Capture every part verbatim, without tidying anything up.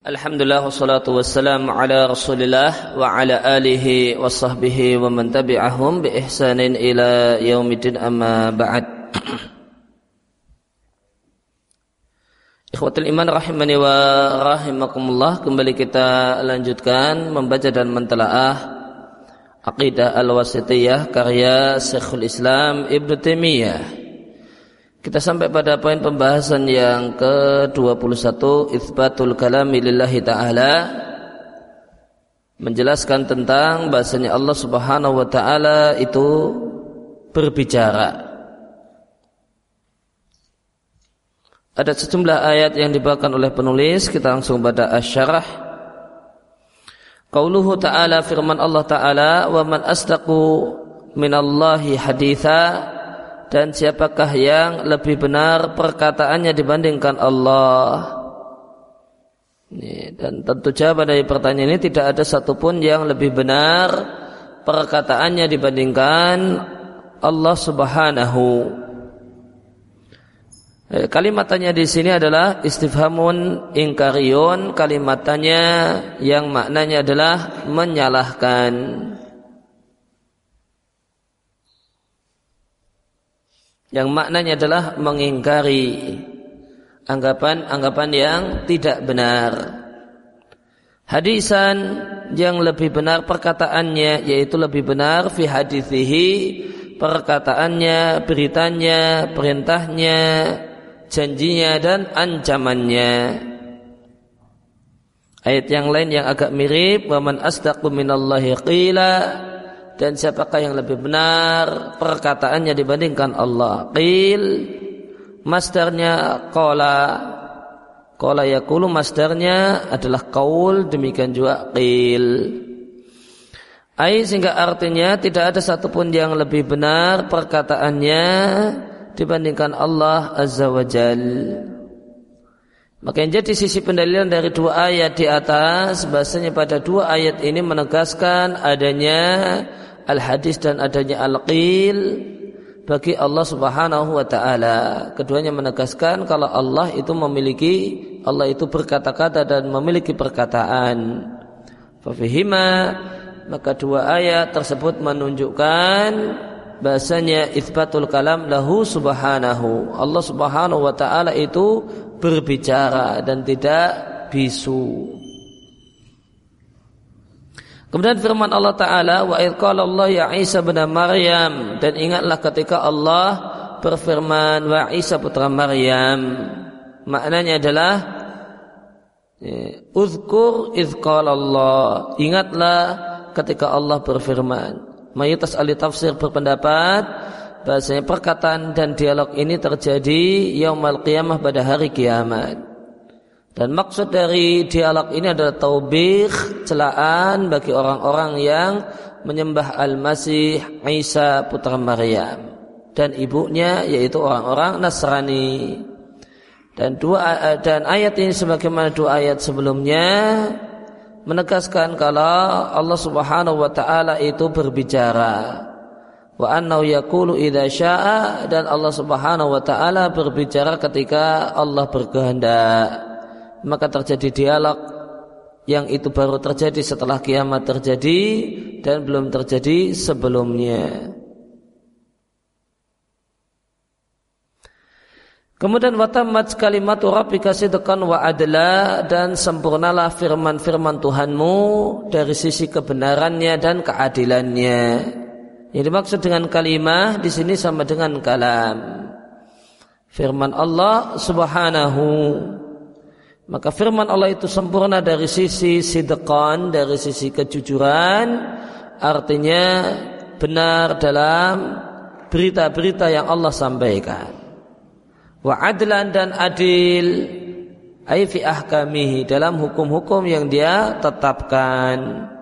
Alhamdulillah wassalatu wassalamu ala Rasulillah wa ala alihi wa sahbihi wa man tabi'ahum bi ihsanin ila yaumiddin, amma ba'd. Ikhwatul iman rahimani wa rahimakumullah, kembali kita lanjutkan membaca dan mentelaah Aqidah Al-Wasithiyah karya Syekhul Islam Ibnu Taimiyah. Kita sampai pada poin pembahasan yang ke dua puluh satu, Itsbatul kalami lillahi ta'ala, menjelaskan tentang bahasanya Allah subhanahu wa ta'ala itu berbicara. Ada sejumlah ayat yang dibawakan oleh penulis, kita langsung pada asy-syarah. Qauluhu ta'ala, firman Allah ta'ala, wa man asdaqu minallahi haditha, dan siapakah yang lebih benar perkataannya dibandingkan Allah? Dan tentu jawaban dari pertanyaan ini, tidak ada satupun yang lebih benar perkataannya dibandingkan Allah subhanahu. Kalimatannya di sini adalah istifhamun ingkariyun, kalimatannya yang maknanya adalah menyalahkan. Yang maknanya adalah mengingkari anggapan-anggapan yang tidak benar. Hadisan, yang lebih benar perkataannya, yaitu lebih benar fi hadithihi, perkataannya, beritanya, perintahnya, janjinya dan ancamannya. Ayat yang lain yang agak mirip, wa man asdaqu minallahi qila, dan siapakah yang lebih benar perkataannya dibandingkan Allah? Qil, masdarnya qala, qala yaqulu, masdarnya adalah qaul, demikian juga qil. Ai, sehingga artinya tidak ada satupun yang lebih benar perkataannya dibandingkan Allah azza wa jal. Maka yang jadi sisi pendalilan dari dua ayat di atas, bahasanya pada dua ayat ini menegaskan adanya al-hadis dan adanya al-qil bagi Allah subhanahu wa ta'ala. Keduanya menegaskan kalau Allah itu memiliki, Allah itu berkata-kata dan memiliki perkataan. Fafihima, maka dua ayat tersebut menunjukkan bahasanya itsbatul kalam lahu subhanahu. Allah subhanahu wa ta'ala itu berbicara dan tidak bisu. Kemudian firman Allah Ta'ala, wa idh qala Allah ya Isa bin Maryam, dan ingatlah ketika Allah berfirman, wa Isa putra Maryam. Maknanya adalah uzkur idh qala Allah, ingatlah ketika Allah berfirman. Mayoritas ahli tafsir berpendapat bahasanya perkataan dan dialog ini terjadi yaumul qiyamah, pada hari kiamat. Dan maksud dari dialog ini adalah taubih, celaan bagi orang-orang yang menyembah Al-Masih Isa putra Maryam dan ibunya, yaitu orang-orang Nasrani. Dan dua dan ayat ini sebagaimana dua ayat sebelumnya menegaskan kalau Allah Subhanahu wa taala itu berbicara. Wa annahu yaqulu idza syaa, dan Allah Subhanahu wa taala berbicara ketika Allah berkehendak. Maka terjadi dialog yang itu baru terjadi setelah kiamat terjadi dan belum terjadi sebelumnya. Kemudian watammat kalimatu rabbika sidqan wa adla, dan sempurnalah firman-firman Tuhanmu dari sisi kebenarannya dan keadilannya. Yang dimaksud dengan kalimah di sini sama dengan kalam. Firman Allah subhanahu, maka firman Allah itu sempurna dari sisi sidqan, dari sisi kejujuran, artinya benar dalam berita-berita yang Allah sampaikan. Wa adlan, dan adil, ai fi ahkamihi, dalam hukum-hukum yang dia tetapkan.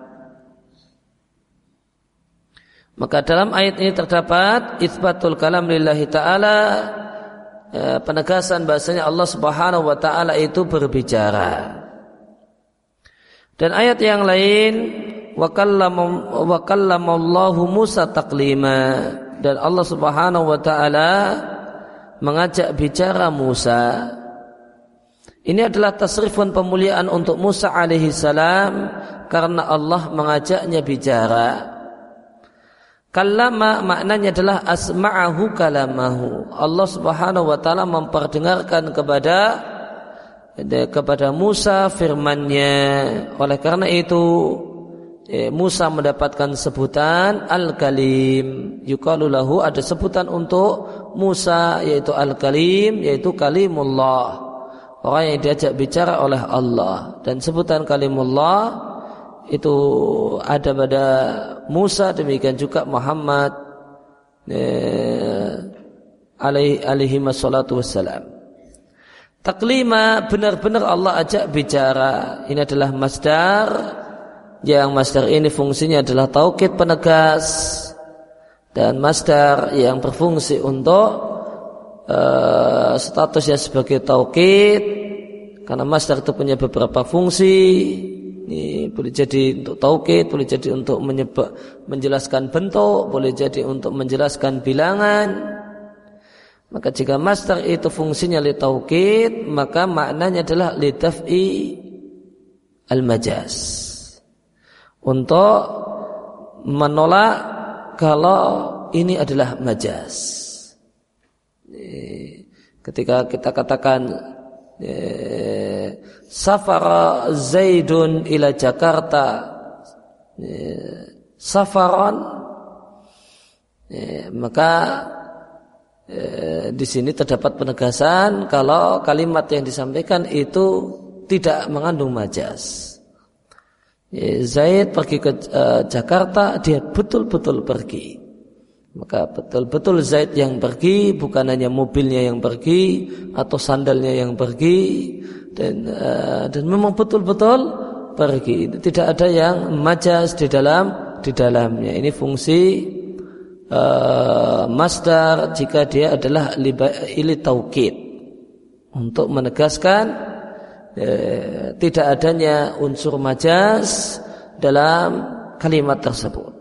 Maka dalam ayat ini terdapat itsbatul kalam lillahi ta'ala, penegasan bahasanya Allah subhanahu wa ta'ala itu berbicara. Dan ayat yang lain, wa kallamallahu Musa taklima, dan Allah subhanahu wa ta'ala mengajak bicara Musa. Ini adalah tasrifun pemuliaan untuk Musa alaihi salam karena Allah mengajaknya bicara. Kallama maknanya adalah asma'ahu kalamahu. Allah Subhanahu wa taala memperdengarkan kepada kepada Musa firman-Nya. Oleh karena itu Musa mendapatkan sebutan Al-Kalim. Yuqalu lahu, ada sebutan untuk Musa yaitu Al-Kalim, yaitu Kalimullah, orang yang diajak bicara oleh Allah. Dan sebutan Kalimullah itu ada pada Musa, demikian juga Muhammad eh, alaihi, alaihi wassalatu wassalam. Taklima, benar-benar Allah ajak bicara. Ini adalah masdar, yang masdar ini fungsinya adalah taukid penegas, dan masdar yang berfungsi untuk uh, statusnya sebagai taukid, karena masdar itu punya beberapa fungsi. Ini boleh jadi untuk taukid, boleh jadi untuk menyebab, menjelaskan bentuk, boleh jadi untuk menjelaskan bilangan. Maka jika masdar itu fungsinya li taukid, maka maknanya adalah li daf'i al-majaz, untuk menolak kalau ini adalah majaz. Ketika kita katakan safara Zaidun ila Jakarta, safaran, maka di sini terdapat penegasan kalau kalimat yang disampaikan itu tidak mengandung majaz. Zaid pergi ke Jakarta, dia betul-betul pergi. Maka betul-betul Zaid yang pergi, bukan hanya mobilnya yang pergi atau sandalnya yang pergi, dan uh, dan memang betul-betul pergi. Tidak ada yang majaz di dalam di dalamnya. Ini fungsi uh, masdar jika dia adalah ili taukid, untuk menegaskan uh, tidak adanya unsur majaz dalam kalimat tersebut.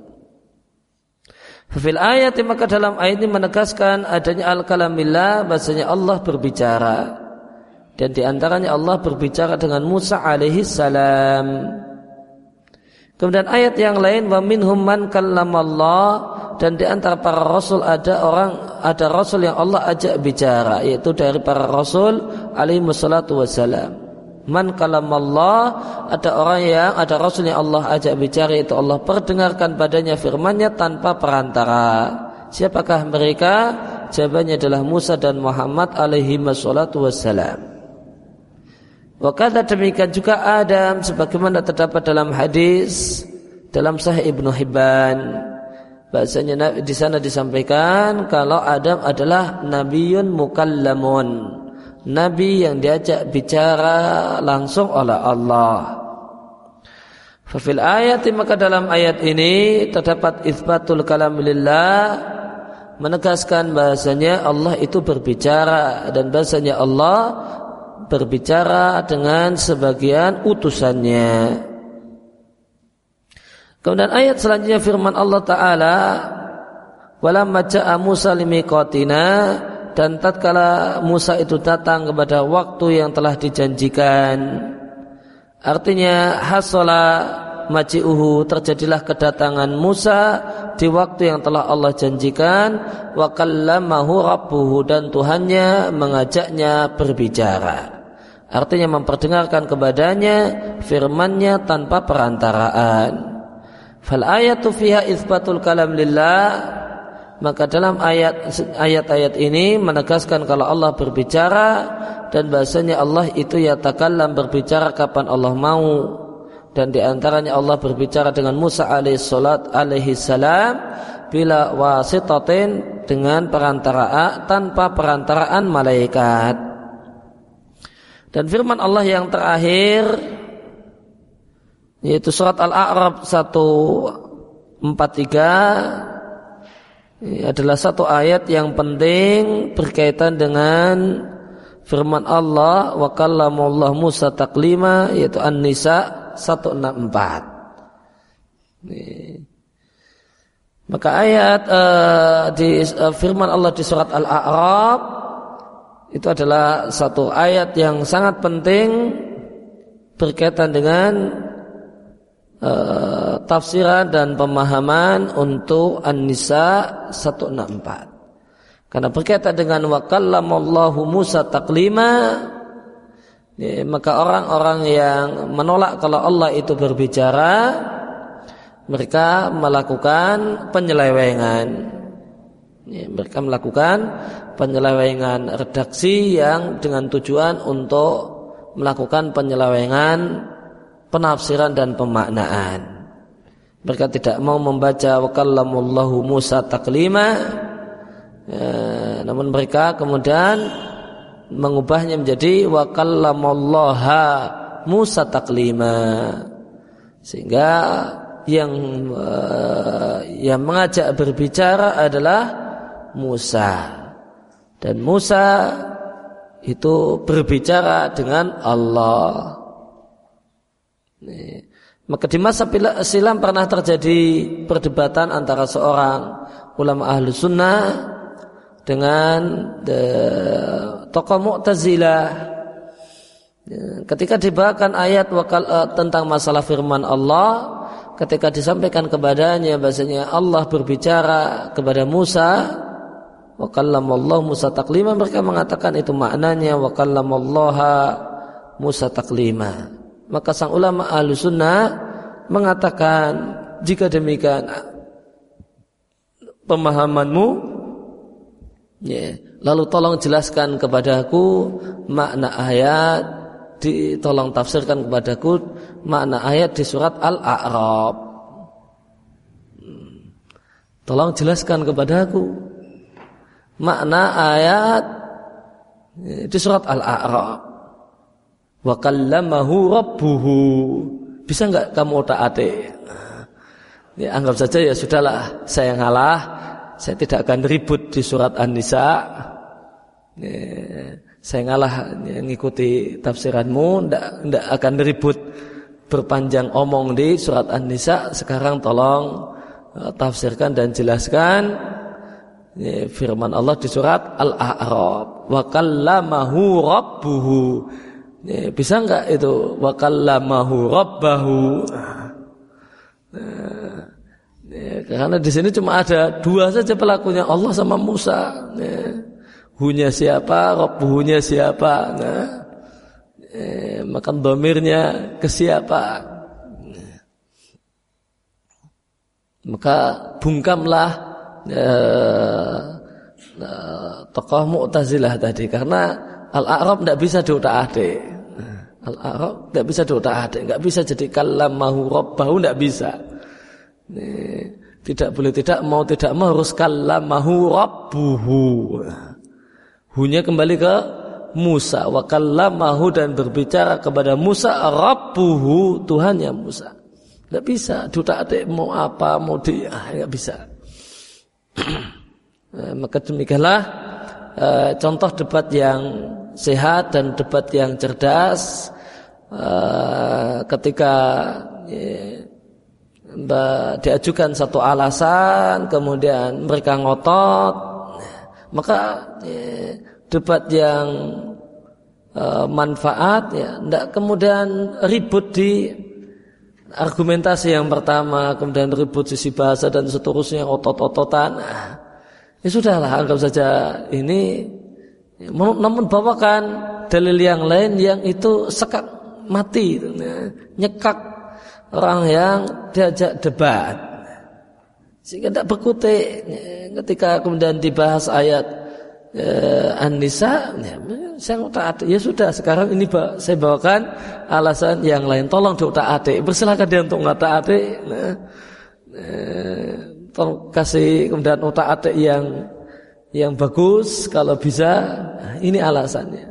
Fil ayat, maka dalam ayat ini menegaskan adanya al-kalamillah, bahasanya Allah berbicara, dan di antaranya Allah berbicara dengan Musa alaihi salam. Kemudian ayat yang lain, wa minhum man kallamallah, dan di antara para rasul ada orang ada rasul yang Allah ajak bicara, yaitu dari para rasul alaihi wassalatu wassalam. Man kalamallah, ada orang yang ada rasul yang Allah ajak bicara, itu Allah perdengarkan padanya firman-Nya tanpa perantara. Siapakah mereka? Jawabannya adalah Musa dan Muhammad alaihi wassalatu wassalam. Wa kadza, demikian juga Adam, sebagaimana terdapat dalam hadis dalam Sahih Ibnu Hibban, bahasanya di sana disampaikan kalau Adam adalah nabiyyun mukallamun, nabi yang diajak bicara langsung oleh Allah. Fafil ayat, maka dalam ayat ini terdapat itsbatul kalam lillah, menegaskan bahasanya Allah itu berbicara, dan bahasanya Allah berbicara dengan sebagian utusannya. Kemudian ayat selanjutnya firman Allah Ta'ala, walamma ja'a Musa limiqatina, dan tatkala Musa itu datang kepada waktu yang telah dijanjikan. Artinya hasala maji'uhu, terjadilah kedatangan Musa di waktu yang telah Allah janjikan. Wa kallamahu rabbuhu, dan Tuhannya mengajaknya berbicara. Artinya memperdengarkan kepadanya firman-Nya tanpa perantaraan. Fal ayatu fiha itsbatul kalam lillah, maka dalam ayat ayat-ayat ini menegaskan kalau Allah berbicara, dan bahasanya Allah itu yatakallam, berbicara kapan Allah mau. Dan di antaranya Allah berbicara dengan Musa alaihi salat alaihi salam bila wasitatin, dengan perantaraan, tanpa perantaraan malaikat. Dan firman Allah yang terakhir, yaitu surat Al-A'raf seratus empat puluh tiga, ini adalah satu ayat yang penting berkaitan dengan firman Allah, wa kallamullah Musa taklima, yaitu An-Nisa seratus enam puluh empat. Ini. Maka ayat uh, di uh, firman Allah di surat Al-A'raf itu adalah satu ayat yang sangat penting berkaitan dengan uh, tafsiran dan pemahaman untuk An-Nisa seratus enam puluh empat. Karena berkaitan dengan wa kallamallahu Musa taklima, ya, maka orang-orang yang menolak kalau Allah itu berbicara, mereka melakukan penyelewengan. Ya, mereka melakukan penyelewengan redaksi yang dengan tujuan untuk melakukan penyelewengan penafsiran dan pemaknaan. Mereka tidak mau membaca wa kallamallahu Musa taklima, ya, namun mereka kemudian mengubahnya menjadi wa kallamallaha Musa taklima, sehingga yang uh, yang mengajak berbicara adalah Musa, dan Musa itu berbicara dengan Allah. Nih. Maka di masa silam pernah terjadi perdebatan antara seorang ulama ahlu sunnah dengan de, tokoh Mu'tazilah. Ketika dibawakan ayat wakal, uh, tentang masalah firman Allah, ketika disampaikan kepadanya bahasanya Allah berbicara kepada Musa, wa kallamallahu Musa taklima, mereka mengatakan itu maknanya wa kallamallaha Musa taklima. Maka sang ulama ahlu sunnah mengatakan, jika demikian pemahamanmu, ya, lalu tolong jelaskan kepadaku makna ayat, di, tolong tafsirkan kepadaku makna ayat di surat Al-A'raf. Tolong jelaskan kepadaku makna ayat di surat Al-A'raf. Wa kallamahu rabbuhu. Bisa enggak kamu otak-atik? Ya, anggap saja ya sudahlah, saya ngalah, saya tidak akan ribut di surat An-Nisa. Ya, saya ngalah ya, ngikuti tafsiranmu, enggak, enggak akan ribut berpanjang omong di surat An-Nisa. Sekarang tolong uh, tafsirkan dan jelaskan ya, firman Allah di surat Al-A'raf, wa kallamahu rabbuhu. Ya, bisa enggak itu wa kallamahu rabbahu? Nah, ya, karena di sini cuma ada dua saja pelakunya, Allah sama Musa. Ya, hunya siapa, rabbuhunya siapa? Nah, ya, maka dhamirnya ke siapa? Ya. Maka bungkamlah Uh, uh, tokoh Mu'tazilah tadi, karena Al-A'raf tidak bisa diotak-atik. Al-A'raf tidak bisa diotak-atik, tidak bisa jadi kallamahu rabbahu, tidak bisa. Ini, tidak boleh tidak mau tidak mau harus kallamahu rabbuhu. Hunya kembali ke Musa, wa kallamahu, dan berbicara kepada Musa rabbuhu, Tuhannya Musa. Tidak bisa diotak-atik mau apa mau di, ah, tidak bisa. Maka demikianlah uh, contoh debat yang sehat dan debat yang cerdas. Uh, ketika uh, diajukan satu alasan, kemudian mereka ngotot, maka uh, debat yang uh, manfaat, ya, tidak kemudian ribut di argumentasi yang pertama, kemudian ribut sisi bahasa dan seterusnya, otot-ototan. Ya sudahlah, anggap saja ini. Namun bawakan dalil yang lain yang itu sekat mati, nyekak orang yang diajak debat, sehingga tidak berkutik. Ketika kemudian dibahas ayat eh, An-Nisa, ya, saya otak-atik. Ya sudah, sekarang ini saya bawakan alasan yang lain. Tolong diotak-atik. Bersilakan dia untuk otak-atik. Nah, eh, tolong kasih kemudian otak-atik yang yang bagus kalau bisa. Nah, ini alasannya.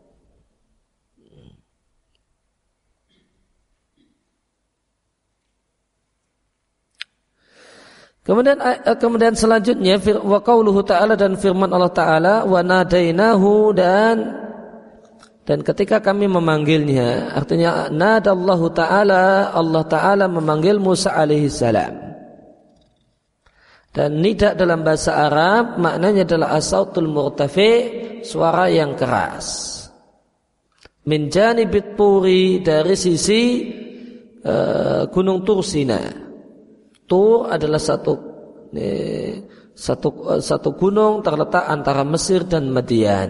Kemudian kemudian selanjutnya wa qauluhu ta'ala, dan firman Allah Ta'ala, wa nadainahu, dan dan ketika kami memanggilnya, artinya nadallahu ta'ala, Allah Ta'ala memanggil Musa alaihi salam. Dan nida dalam bahasa Arab maknanya adalah as-sautul murtafi, suara yang keras. Min janibit turi, dari sisi uh, gunung Tursina. Tur adalah satu eh, satu uh, satu gunung terletak antara Mesir dan Madian.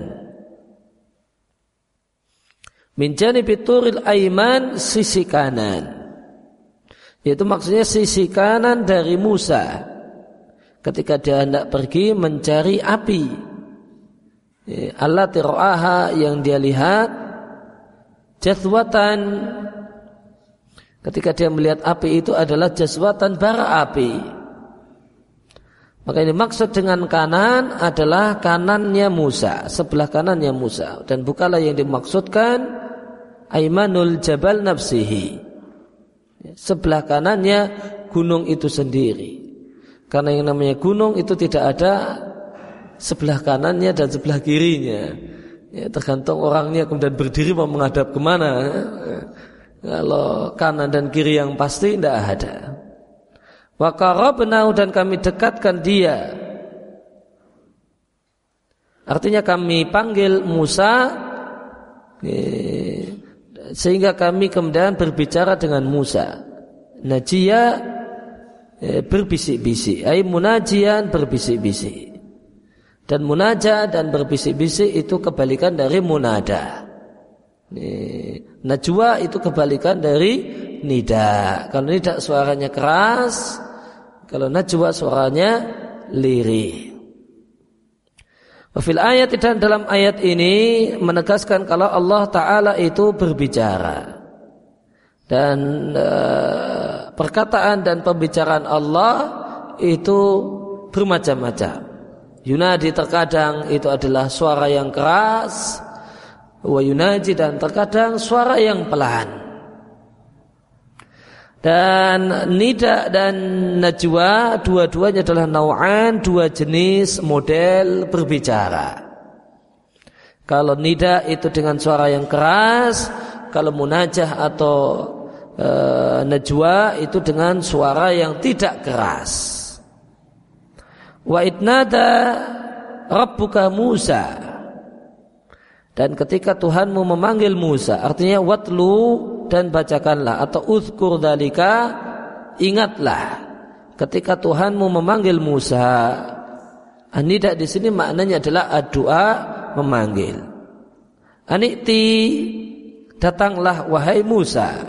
Min janibit turil aiman, sisi kanan. Yaitu maksudnya sisi kanan dari Musa. Ketika dia hendak pergi mencari api, allati ra'aha, yang dia lihat, jazwatan, ketika dia melihat api itu adalah jazwatan, bara api. Maka ini maksud dengan kanan adalah kanannya Musa, sebelah kanannya Musa, dan bukanlah yang dimaksudkan aimanul jabal nafsihi, sebelah kanannya gunung itu sendiri. Karena yang namanya gunung itu tidak ada sebelah kanannya dan sebelah kirinya. Ya, tergantung orangnya kemudian berdiri mau menghadap kemana. Kalau kanan dan kiri yang pasti tidak ada. Wa qarabnahu, dan kami dekatkan dia. Artinya kami panggil Musa, sehingga kami kemudian berbicara dengan Musa. Najiyah, berbisik-bisik, ay munajian, berbisik-bisik. Dan munaja dan berbisik-bisik itu kebalikan dari munada. Najwa itu kebalikan dari nida. Kalau nida suaranya keras, kalau najwa suaranya lirih. Fil ayat, dan dalam ayat ini menegaskan kalau Allah Ta'ala itu berbicara. Dan uh, perkataan dan pembicaraan Allah itu bermacam-macam. Yunadi terkadang itu adalah suara yang keras, wa yunaji, dan terkadang suara yang pelan. Dan nida dan najwa dua-duanya adalah nau'an, dua jenis model berbicara. Kalau nida itu dengan suara yang keras, kalau munajah atau e, najwa itu dengan suara yang tidak keras. Wa idnada rabbuka Musa, dan ketika Tuhanmu memanggil Musa, artinya watlu, dan bacakanlah, atau uzkur dzalika, ingatlah ketika Tuhanmu memanggil Musa. Anida di sini maknanya adalah ad-du'a, memanggil. Anikti, datanglah wahai Musa.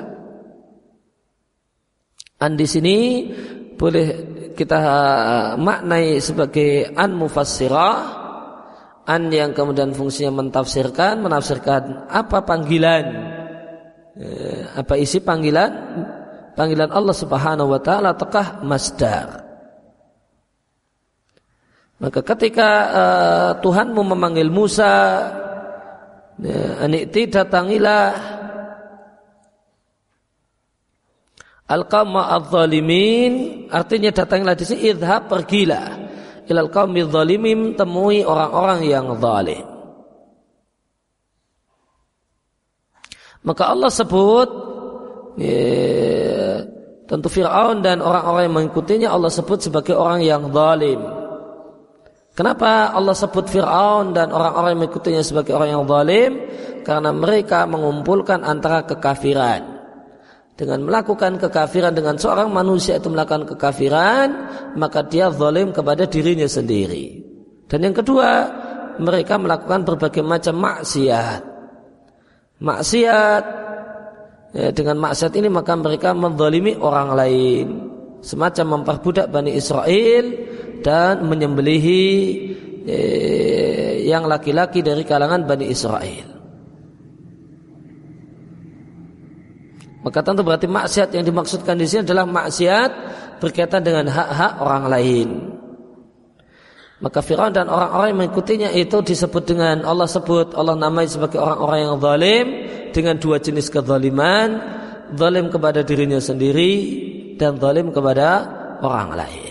An di sini boleh kita maknai sebagai an mufassirah, an yang kemudian fungsinya mentafsirkan, menafsirkan apa panggilan, apa isi panggilan, panggilan Allah Subhanahu wa taala ataukah masdar. Maka ketika uh, Tuhanmu memanggil Musa, anikti, datangilah al-qauma adz-dzalimin, artinya datangilah di sini idhab, pergilah ilal qaumi adz-dzalimin, temui orang-orang yang zalim. Maka Allah sebut ya, tentu Fir'aun dan orang-orang yang mengikutinya Allah sebut sebagai orang yang zalim. Kenapa Allah sebut Fir'aun dan orang-orang yang mengikutinya sebagai orang yang zalim? Karena mereka mengumpulkan antara kekafiran. Dengan melakukan kekafiran, dengan seorang manusia itu melakukan kekafiran, maka dia zalim kepada dirinya sendiri. Dan yang kedua, mereka melakukan berbagai macam maksiat. Maksiat, ya, dengan maksiat ini maka mereka menzalimi orang lain. Semacam memperbudak Bani Israel dan menyembelihi eh, yang laki-laki dari kalangan Bani Israel. Maka tentu berarti maksiat yang dimaksudkan di sini adalah maksiat berkaitan dengan hak-hak orang lain. Maka Fir'aun dan orang-orang yang mengikutinya itu disebut dengan Allah sebut, Allah namai sebagai orang-orang yang zalim dengan dua jenis kezaliman, zalim kepada dirinya sendiri dan zalim kepada orang lain.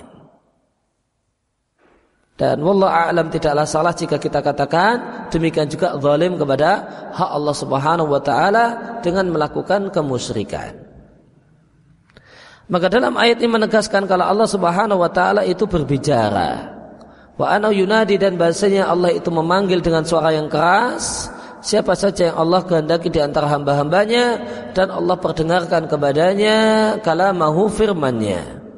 Dan wallahu a'lam, tidaklah salah jika kita katakan demikian juga zalim kepada hak Allah Subhanahu wa taala dengan melakukan kemusyrikan. Maka dalam ayat ini menegaskan kalau Allah Subhanahu wa taala itu berbicara. Wa ana yunadi, dan bahasanya Allah itu memanggil dengan suara yang keras siapa saja yang Allah kehendaki di antara hamba-hambanya, dan Allah perdengarkan kepadanya kalamahu, firman-Nya.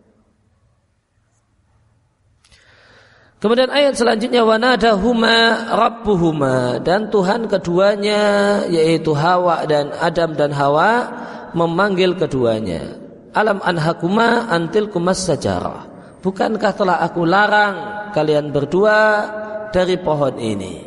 Kemudian ayat selanjutnya wanadahuma rabbuhuma, dan Tuhan keduanya yaitu Hawa dan Adam dan Hawa memanggil keduanya. Alam anhakuma antil kumas sajarah, bukankah telah aku larang kalian berdua dari pohon ini?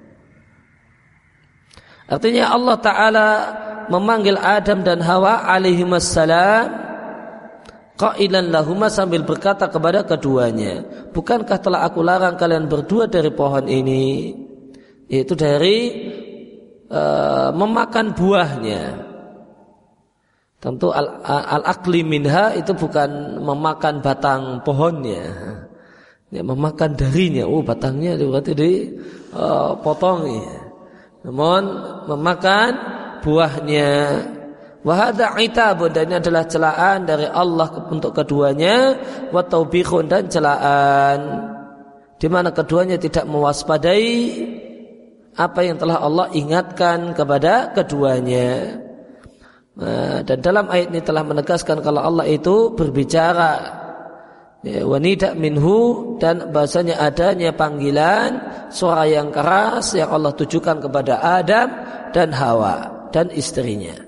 Artinya Allah Ta'ala memanggil Adam dan Hawa alaihimassalam qailan lahuma, sambil berkata kepada keduanya, bukankah telah aku larang kalian berdua dari pohon ini, yaitu dari uh, memakan buahnya. Tentu al, al-akli minha itu bukan memakan batang pohonnya, ya, memakan darinya. Oh, batangnya berarti dipotong, uh, ya. Namun memakan buahnya. Wahada itabun, dan ini adalah celaan dari Allah untuk keduanya, wa taubikhun, dan celaan di mana keduanya tidak mewaspadai apa yang telah Allah ingatkan kepada keduanya. Nah, dan dalam ayat ini telah menegaskan kalau Allah itu berbicara, ya, wanida minhu, dan bahasanya adanya panggilan suara yang keras yang Allah tujukan kepada Adam dan Hawa dan istrinya.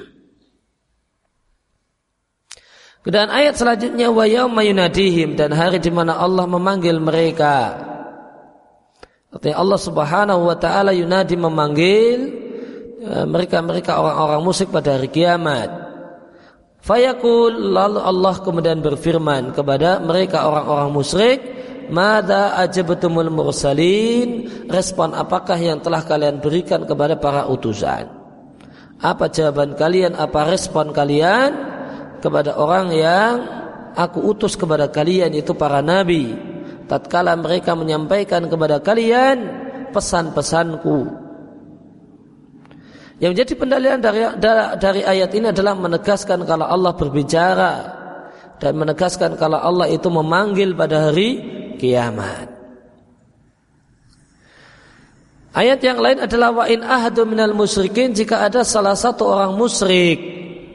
Dan ayat selanjutnya wa yauma yunadihim, dan hari di mana Allah memanggil mereka. Artinya Allah Subhanahu wa taala yunadi, memanggil mereka-mereka orang-orang musyrik pada hari kiamat. Fayaqul, lalu Allah kemudian berfirman kepada mereka orang-orang musyrik, madza ajabtumul mursalin, respon apakah yang telah kalian berikan kepada para utusan? Apa jawaban kalian, apa respon kalian kepada orang yang aku utus kepada kalian, itu para nabi, tatkala mereka menyampaikan kepada kalian pesan-pesanku. Yang menjadi pendalilan dari, dari ayat ini adalah menegaskan kalau Allah berbicara, dan menegaskan kalau Allah itu memanggil pada hari kiamat. Ayat yang lain adalah wa in ahadu minal musyrikin, jika ada salah satu orang musyrik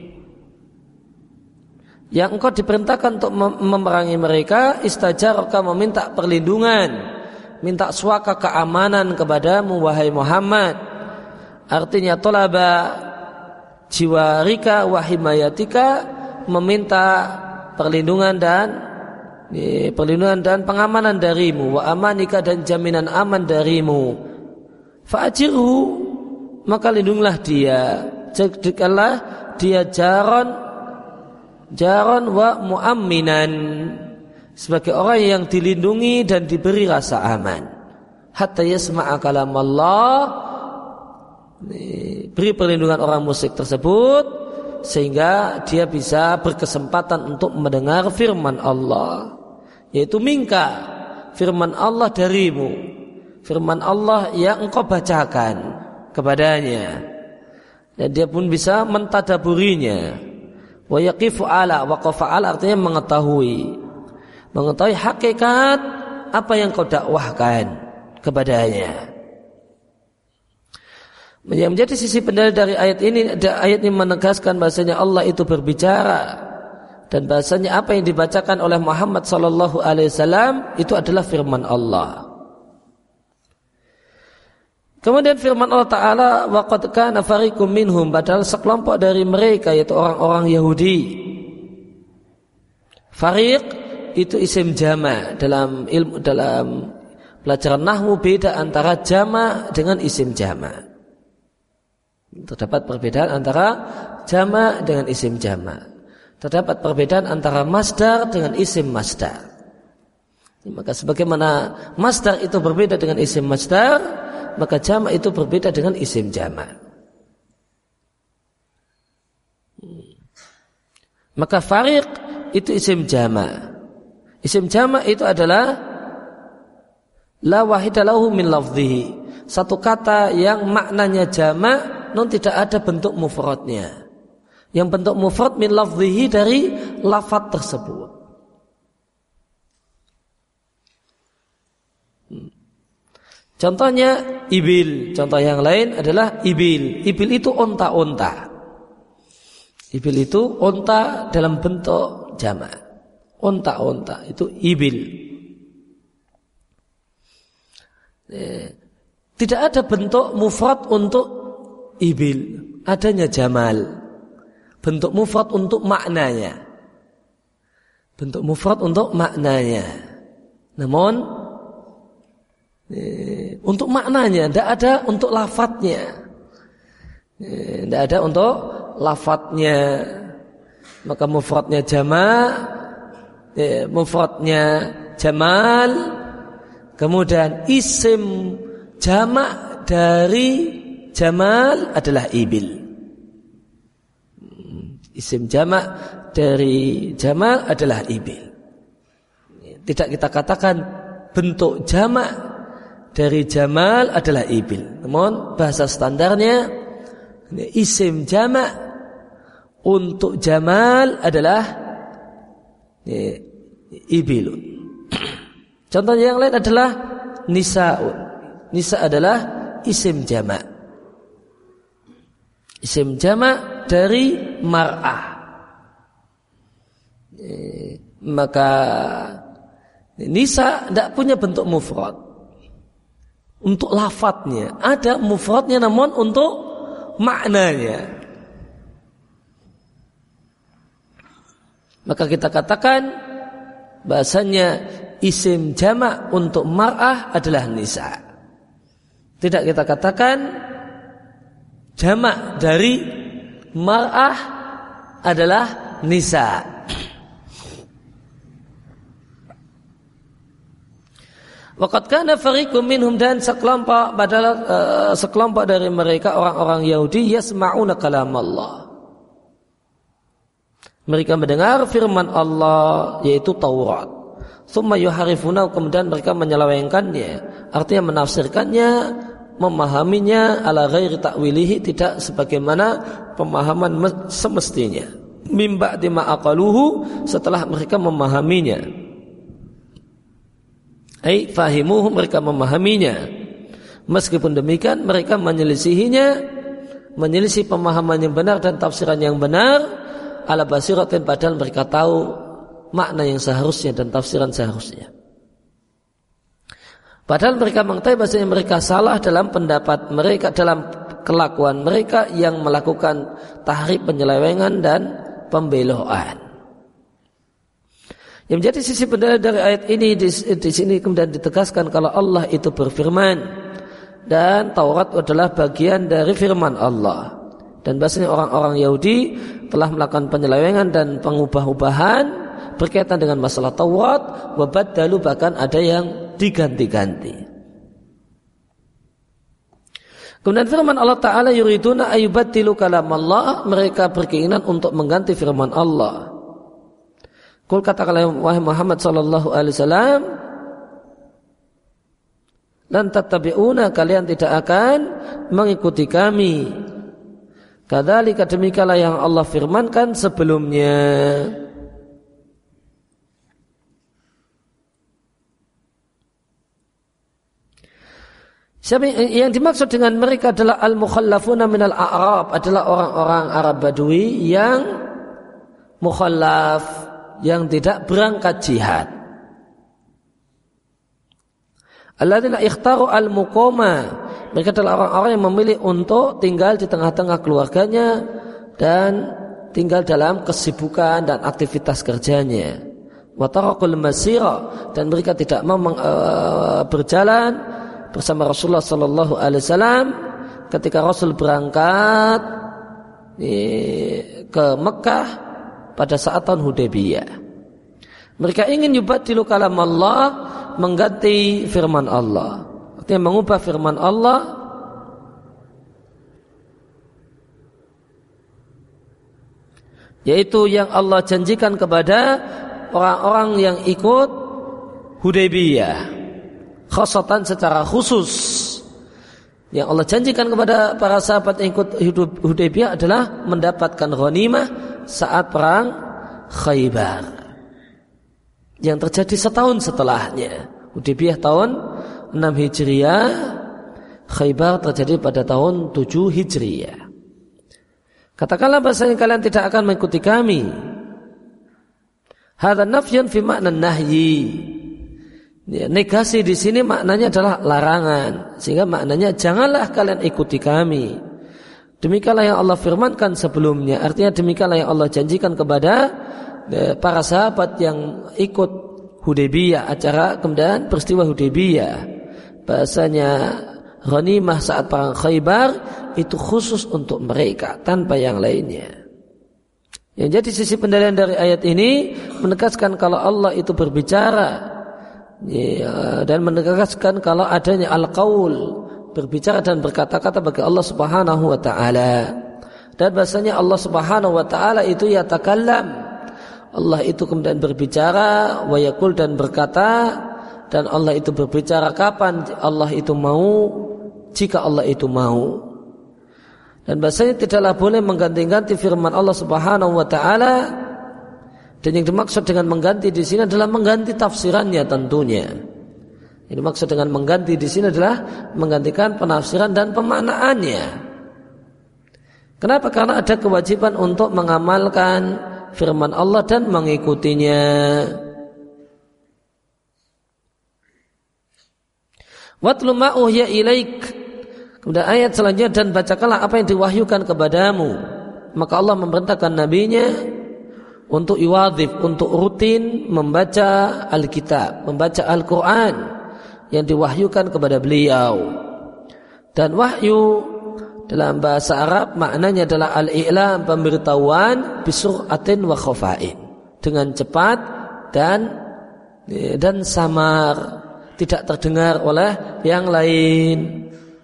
yang engkau diperintahkan untuk memerangi mereka, istajaraka, meminta perlindungan, minta suaka keamanan kepadamu wahai Muhammad. Artinya tolaba jiwarika wa himayatika, meminta perlindungan dan perlindungan dan pengamanan darimu, wa amanika, dan jaminan aman darimu. Fa'ajirhu, maka lindunglah dia, jadikanlah dia jaron jaron wa mu'amminan, sebagai orang yang dilindungi dan diberi rasa aman. Hatta yasma'a kalam Allah, beri perlindungan orang musyrik tersebut sehingga dia bisa berkesempatan untuk mendengar firman Allah, yaitu minka, firman Allah darimu, firman Allah yang engkau bacakan kepadanya, dan dia pun bisa mentadaburinya. Wa yaqifu ala, waqafa ala artinya mengetahui, mengetahui hakikat apa yang kau dakwahkan kepadanya. Yang menjadi sisi pendalil dari ayat ini, ayat ini menegaskan bahasanya Allah itu berbicara, dan bahasanya apa yang dibacakan oleh Muhammad sallallahu alaihi wasallam itu adalah firman Allah. Kemudian firman Allah Ta'ala, wa qad kana fariqum minhum, padahal sekelompok dari mereka yaitu orang-orang Yahudi. Fariq itu isim jama', dalam ilmu dalam pelajaran nahwu beda antara jama' dengan isim jama'. Terdapat perbedaan antara jama' dengan isim jama'. Terdapat perbedaan antara masdar dengan isim masdar. Maka sebagaimana masdar itu berbeda dengan isim masdar, maka jama' itu berbeda dengan isim jama'. Maka fariq itu isim jama'. Isim jama' itu adalah la wahida lahu min lafdhihi, satu kata yang maknanya jama' non tidak ada bentuk mufradnya. yang bentuk mufrad min lafzihi dari lafaz tersebut. Contohnya ibil, contoh yang lain adalah ibil. Ibil itu onta-onta. Ibil itu onta dalam bentuk jamak. Onta-onta itu ibil. Tidak ada bentuk mufrad untuk ibil, adanya jamal. Bentuk mufrad untuk maknanya. Bentuk mufrad untuk maknanya. Namun eh, untuk maknanya, tidak ada untuk lafadznya. Tidak eh, ada untuk lafadznya. Maka mufradnya jamak, eh, mufradnya jamal. Kemudian isim jamak dari jamal adalah ibil. Isim jamak dari jamal adalah ibil. Tidak kita katakan bentuk jamak dari jamal adalah ibil. Namun bahasa standarnya isim jamak untuk jamal adalah ibilun. Contohnya yang lain adalah nisa'un. Nisa adalah isim jamak. Isim jamak dari mar'ah. E, maka nisa tidak punya bentuk mufrad. Untuk lafadznya ada mufradnya, namun untuk maknanya. Maka kita katakan bahasanya isim jamak untuk mar'ah adalah nisa. Tidak kita katakan jamak dari mar'ah adalah nisa. Waqad kana fariqum minhum, dan sekelompok adalah uh, sekelompok dari mereka orang-orang Yahudi yasma'una kalam Allah. Mereka mendengar firman Allah yaitu Taurat. Tsumma yuharifuna, kemudian mereka menyelewengkannya, artinya menafsirkannya, memahaminya ala ghairi ta'wilihi, tidak sebagaimana pemahaman semestinya. Mim ba'di ma aqaluhu, setelah mereka memahaminya. Ai fahimuhu, mereka memahaminya. Meskipun demikian mereka menyelisihinya, menyelisih pemahaman yang benar dan tafsiran yang benar ala basiratin, padahal mereka tahu makna yang seharusnya dan tafsiran seharusnya. Padahal mereka mengetahui bahasanya mereka salah dalam pendapat mereka, dalam kelakuan mereka yang melakukan tahrif, penyelewengan dan pembeloan. Yang menjadi sisi pendalil dari ayat ini di, di sini kemudian ditegaskan kalau Allah itu berfirman dan Taurat adalah bagian dari firman Allah, dan bahasanya orang-orang Yahudi telah melakukan penyelewengan dan pengubah-ubahan berkaitan dengan masalah Taurat, wabaddalu, bahkan ada yang diganti-ganti. Kemudian firman Allah Ta'ala, yuriduna ayyubaddilu kalam Allah, mereka berkeinginan untuk mengganti firman Allah. Kul, katakanlah wahai Muhammad sallallahu alaihi wasallam, lan tattabi'una, kalian tidak akan mengikuti kami. Kadzalika, demikianlah yang Allah firmankan sebelumnya. Siapa yang dimaksud dengan mereka adalah al-mukhallafuna minal a'rab, adalah orang-orang Arab Badui yang mukhallaf, yang tidak berangkat jihad. Alladzina ikhtaru al-muqama, mereka adalah orang-orang yang memilih untuk tinggal di tengah-tengah keluarganya dan tinggal dalam kesibukan dan aktivitas kerjanya. Wa tarakul masira, dan mereka tidak mau uh, berjalan bersama Rasulullah sallallahu alaihi wasallam ketika Rasul berangkat ke Mekah pada saat tahun Hudaybiyah. Mereka ingin yubaddilu kalam Allah, mengganti firman Allah, artinya mengubah firman Allah yaitu yang Allah janjikan kepada orang-orang yang ikut Hudaybiyah, khasatan secara khusus Yang Allah janjikan kepada para sahabat yang ikut Hudaybiyah adalah mendapatkan ghanimah saat perang Khaybar yang terjadi setahun setelahnya. Hudaybiyah tahun enam Hijriah, Khaybar terjadi pada tahun tujuh Hijriah. Katakanlah bahasanya kalian tidak akan mengikuti kami. Hadza nafyun fi makna nahyi. Ya, negasi di sini maknanya adalah larangan, sehingga maknanya janganlah kalian ikuti kami. Demikianlah yang Allah firmankan sebelumnya. Artinya demikianlah yang Allah janjikan kepada eh, para sahabat yang ikut Hudaybiyah, acara kemudian peristiwa Hudaybiyah. Bahasanya ghanimah saat perang Khaybar itu khusus untuk mereka tanpa yang lainnya. Yang jadi sisi pendalilan dari ayat ini menegaskan kalau Allah itu berbicara, ya, dan menegaskan kalau adanya al-qaul, berbicara dan berkata-kata bagi Allah Subhanahu wa taala. Dan bahasanya Allah Subhanahu wa taala itu yatakallam. Allah itu kemudian berbicara, wa yaqul dan berkata, dan Allah itu berbicara kapan Allah itu mau, jika Allah itu mau. Dan bahasanya tidaklah boleh mengganti-ganti firman Allah Subhanahu wa taala. Dan yang dimaksud dengan mengganti di sini adalah mengganti tafsirannya tentunya. Yang dimaksud dengan mengganti di sini adalah menggantikan penafsiran dan pemaknaannya. Kenapa? Karena ada kewajiban untuk mengamalkan firman Allah dan mengikutinya. Watlu ma uhiya ilaik. Kemudian ayat selanjutnya, dan bacakanlah apa yang diwahyukan kepadamu. Maka Allah memerintahkan nabinya untuk iwadhif, untuk rutin membaca Alkitab, membaca Al-Quran yang diwahyukan kepada beliau. Dan wahyu dalam bahasa Arab maknanya adalah al-i'lam, pemberitahuan bisur'atin wa khafa'in, dengan cepat dan dan samar, tidak terdengar oleh yang lain.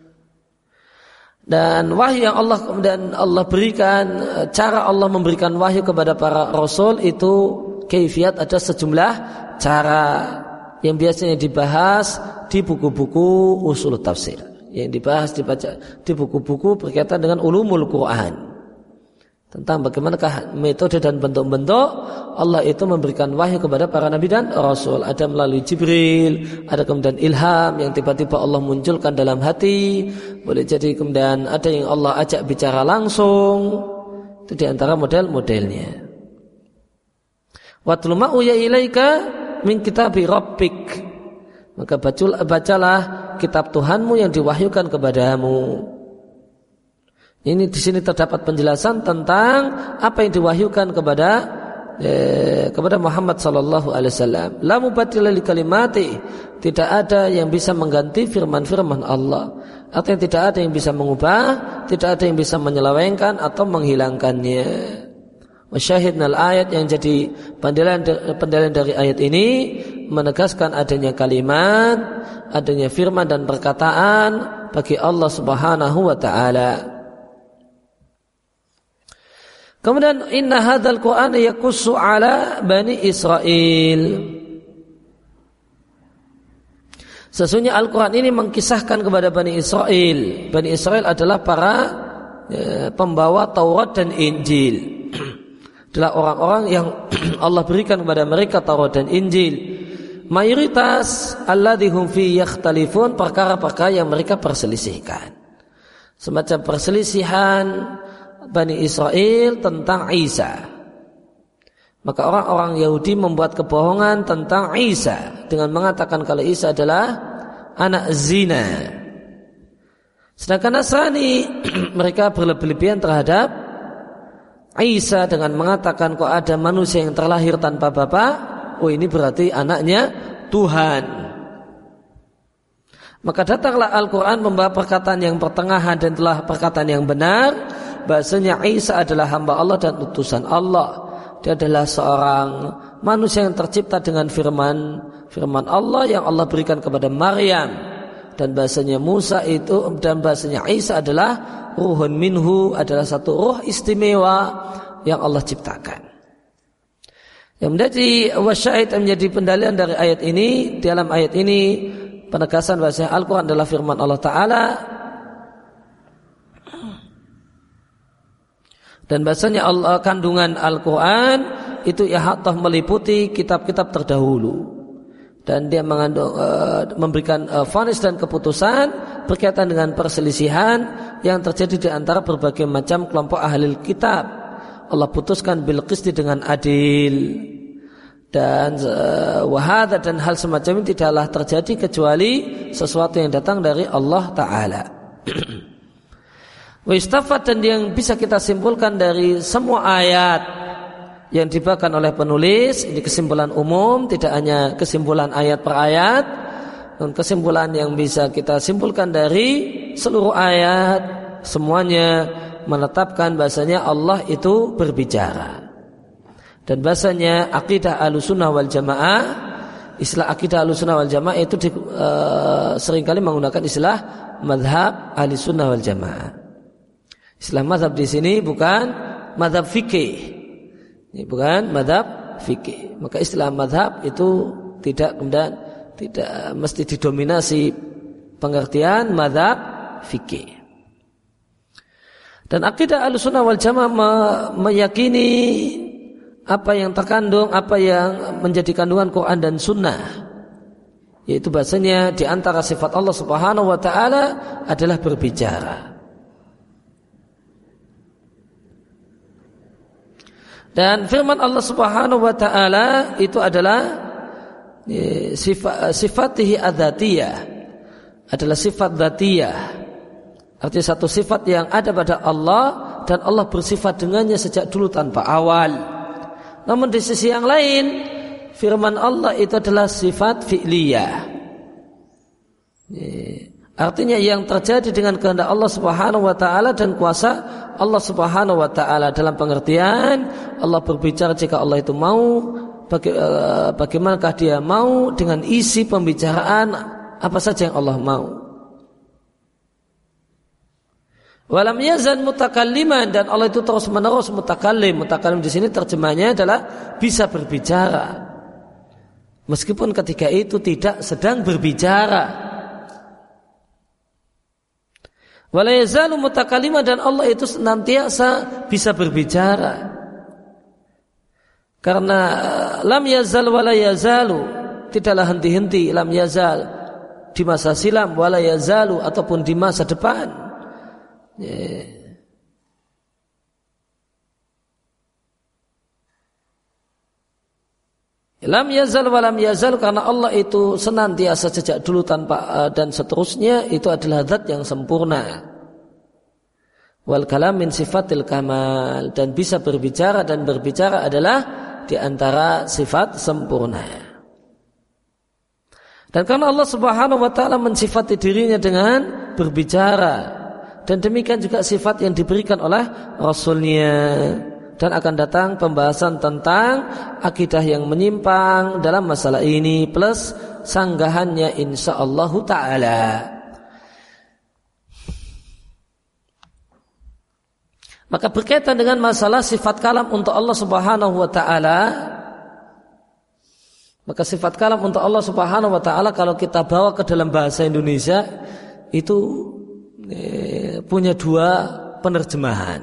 Dan wahyu yang Allah kemudian Allah berikan, cara Allah memberikan wahyu kepada para rasul itu kaifiat, ada sejumlah cara yang biasanya dibahas di buku-buku usul tafsir, yang dibahas dibaca di buku-buku berkaitan dengan ulumul Quran, tentang bagaimanakah metode dan bentuk-bentuk Allah itu memberikan wahyu kepada para nabi dan rasul. Ada melalui Jibril, ada kemudian ilham yang tiba-tiba Allah munculkan dalam hati, boleh jadi kemudian ada yang Allah ajak bicara langsung. Itu diantara model-modelnya. Watlu ma uhiya ilaika min kitabi rabbik. Maka bacalah kitab Tuhanmu yang diwahyukan kepadamu. Ini di sini terdapat penjelasan tentang apa yang diwahyukan kepada eh, kepada Muhammad sallallahu alaihi wasallam. La mubaddila li kalimati, tidak ada yang bisa mengganti firman-firman Allah. Artinya tidak ada yang bisa mengubah, tidak ada yang bisa menyelewengkan atau menghilangkannya. Wasyahidnal ayat, yang jadi pendalilan pendalilan dari ayat ini menegaskan adanya kalimat, adanya firman dan perkataan bagi Allah Subhanahu wa taala. Kemudian inna hadzal Qur'an yaqussu ala Bani Israil. Sesungguhnya Al-Quran ini mengkisahkan kepada Bani Israil. Bani Israil adalah para ya, pembawa Taurat dan Injil. Adalah orang-orang yang Allah berikan kepada mereka Taurat dan Injil. Mayoritas alladhum fi yakhtalifun, perkara-perkara yang mereka perselisihkan. Semacam perselisihan Bani Israel tentang Isa. Maka orang-orang Yahudi membuat kebohongan tentang Isa dengan mengatakan kalau Isa adalah anak zina. Sedangkan Nasrani mereka berlebih-lebihan terhadap Isa dengan mengatakan kok ada manusia yang terlahir tanpa bapak, oh ini berarti anaknya Tuhan. Maka datanglah Al-Quran membawa perkataan yang pertengahan dan telah perkataan yang benar, bahasanya Isa adalah hamba Allah dan utusan Allah. Dia adalah seorang manusia yang tercipta dengan firman firman Allah yang Allah berikan kepada Maryam, dan bahasanya Musa itu dan bahasanya Isa adalah ruhun minhu, adalah satu ruh istimewa yang Allah ciptakan. Yang menjadi wasyahid, menjadi pendalilan dari ayat ini, dalam ayat ini penegasan bahasa Al-Quran adalah firman Allah Ta'ala Dan bahasanya Allah, kandungan Al-Quran itu ihatah meliputi kitab-kitab terdahulu. Dan dia mengandung, uh, memberikan uh, vonis dan keputusan berkaitan dengan perselisihan yang terjadi di antara berbagai macam kelompok ahli kitab. Allah putuskan bil qisti dengan adil. Dan uh, wahada dan hal semacam ini tidaklah terjadi kecuali sesuatu yang datang dari Allah Ta'ala. Wa istafad, dan yang bisa kita simpulkan dari semua ayat yang dibawakan oleh penulis, ini kesimpulan umum, tidak hanya kesimpulan ayat per ayat, dan kesimpulan yang bisa kita simpulkan dari seluruh ayat, semuanya menetapkan bahasanya Allah itu berbicara. Dan bahasanya akidah Ahlussunnah wal Jamaah, istilah akidah Ahlussunnah wal Jamaah itu di, uh, seringkali menggunakan istilah mazhab Ahlussunnah wal Jamaah. Istilah mazhab di sini bukan mazhab fikih, ini bukan mazhab fikih. Maka istilah mazhab itu tidak kemudian tidak mesti didominasi pengertian mazhab fikih. Dan akidah Ahlussunnah wal Jamaah me- meyakini apa yang terkandung, apa yang menjadi kandungan Quran dan Sunnah, yaitu bahasanya di antara sifat Allah Subhanahu wa Ta'ala adalah berbicara. Dan firman Allah Subhanahu wa Ta'ala itu adalah sifat sifatihi adzatiyah, adalah sifat dzatiyah, artinya satu sifat yang ada pada Allah dan Allah bersifat dengannya sejak dulu tanpa awal. Namun di sisi yang lain, firman Allah itu adalah sifat fi'liyah. Artinya yang terjadi dengan kehendak Allah Subhanahu wa Ta'ala dan kuasa Allah Subhanahu wa Ta'ala, dalam pengertian Allah berbicara jika Allah itu mau, baga, bagaimanakah dia mau dengan isi pembicaraan apa saja yang Allah mau. Walam yazan mutakalliman, dan Allah itu terus menerus mutakallim. Mutakallim di sini terjemahnya adalah bisa berbicara, meskipun ketika itu tidak sedang berbicara. Wala yazalu mutakalliman, dan Allah itu senantiasa bisa berbicara. Karena lam yazal wala yazalu, tidaklah henti-henti, lam yazal di masa silam, wala yazalu ataupun di masa depan. Yeah. Lam yazal wa lam yazal, karena Allah itu senantiasa sejak dulu tanpa uh, dan seterusnya, itu adalah zat yang sempurna. Wal kalam min sifatil kamal, dan bisa berbicara, dan berbicara adalah di antara sifat sempurna. Dan karena Allah Subhanahu wa Ta'ala mensifati dirinya dengan berbicara, dan demikian juga sifat yang diberikan oleh Rasulnya. Dan akan datang pembahasan tentang akidah yang menyimpang dalam masalah ini, plus sanggahannya insyaallah ta'ala. Maka berkaitan dengan masalah sifat kalam untuk Allah Subhanahu wa Ta'ala, maka sifat kalam untuk Allah Subhanahu wa Ta'ala kalau kita bawa ke dalam bahasa Indonesia itu punya dua penerjemahan.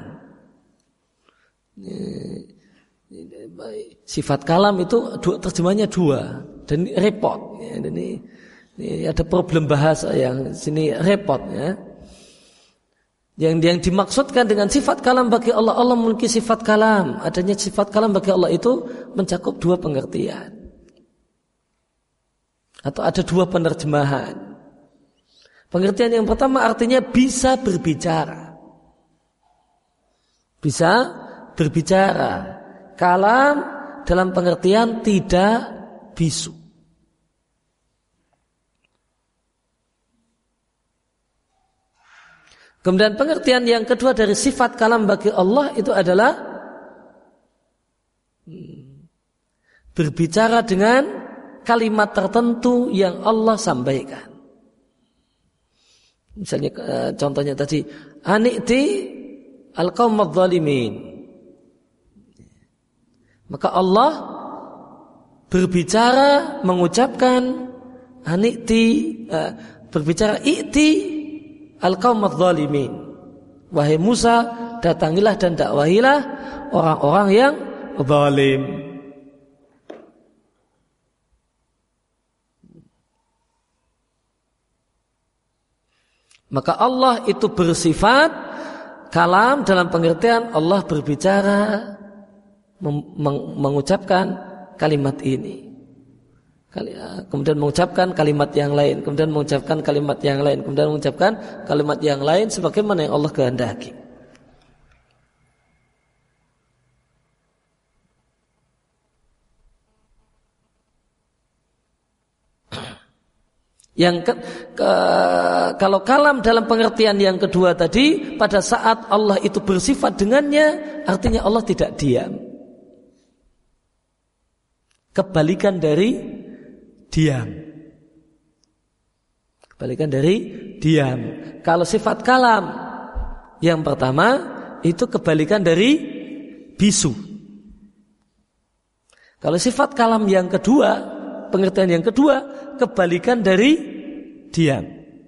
Sifat kalam itu dua, terjemahnya dua, dan repot. Ini, ini ada problem bahasa yang sini repot, ya. Yang yang dimaksudkan dengan sifat kalam bagi Allah, Allah memiliki sifat kalam. Adanya sifat kalam bagi Allah itu mencakup dua pengertian, atau ada dua penerjemahan. Pengertian yang pertama artinya bisa berbicara. Bisa berbicara. Kalam dalam pengertian tidak bisu. Kemudian pengertian yang kedua dari sifat kalam bagi Allah itu adalah berbicara dengan kalimat tertentu yang Allah sampaikan. Misalnya contohnya tadi, anikti al-qaum adh-dhalimin. Maka Allah berbicara, mengucapkan anikti, berbicara i'ti al-qaum adh-dhalimin. Wahai Musa, datangilah dan dakwahilah orang-orang yang zalim. Maka Allah itu bersifat kalam dalam pengertian Allah berbicara, meng- mengucapkan kalimat ini, kemudian mengucapkan kalimat yang lain, kemudian mengucapkan kalimat yang lain, kemudian mengucapkan kalimat yang lain sebagaimana yang Allah kehendaki. Yang ke, ke, kalau kalam dalam pengertian yang kedua tadi, pada saat Allah itu bersifat dengannya, artinya Allah tidak diam. Kebalikan dari diam. Kebalikan dari diam. Kalau sifat kalam yang pertama itu kebalikan dari bisu. Kalau sifat kalam yang kedua, pengertian yang kedua, kebalikan dari diam.